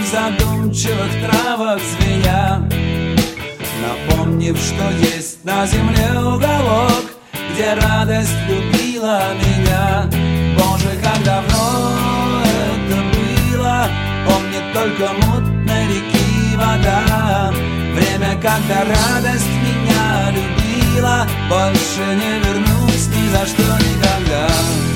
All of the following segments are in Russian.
задумчивых травах звеня, напомнив, что есть на земле уголок, где радость любила меня. Боже, как давно это было, помнит только мутной реки вода. Время, когда радость меня любила, больше не вернусь ни за что никогда.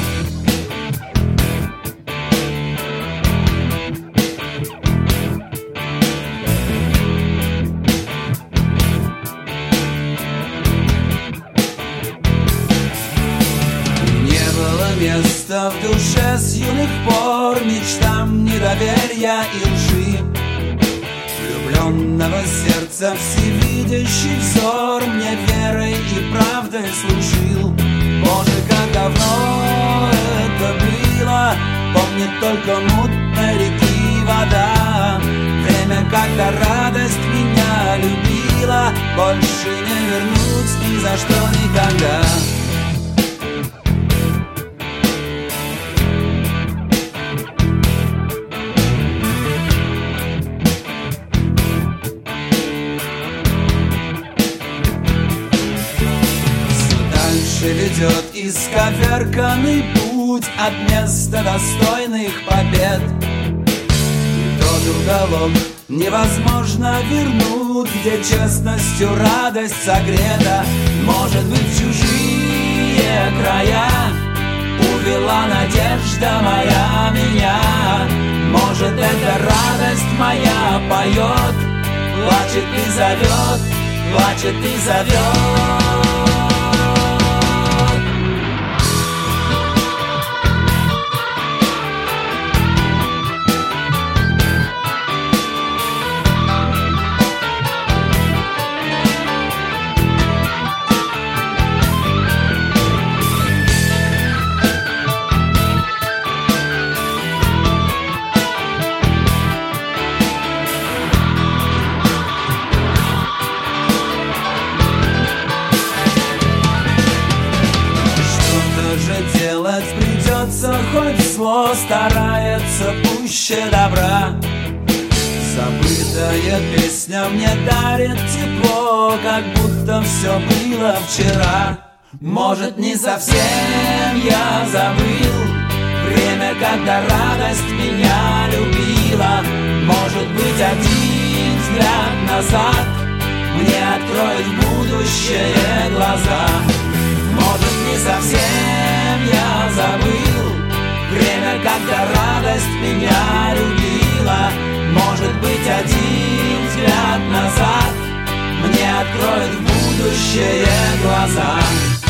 Место в душе с юных пор мечтам недоверия и лжи, влюбленного сердца всевидящий взор мне верой и правдой служил. Боже, как давно это было, помнит только мутной реки вода. Время, когда радость меня любила, больше не вернусь ни за что никогда. Ведет исковерканный путь от места достойных побед. Тот уголок невозможно вернуть, где честностью радость согрета. Может быть, в чужие края увела надежда моя меня. Может, эта радость моя поет, плачет и зовет, плачет и зовет. Придется, хоть зло старается пуще добра. Забытая песня мне дарит тепло, как будто все было вчера. Может, не совсем я забыл время, когда радость меня любила. Может быть, один взгляд назад мне откроет будущее глаза. Может, не совсем я забыл время, когда радость меня любила. Может быть, один взгляд назад мне откроет будущее глаза.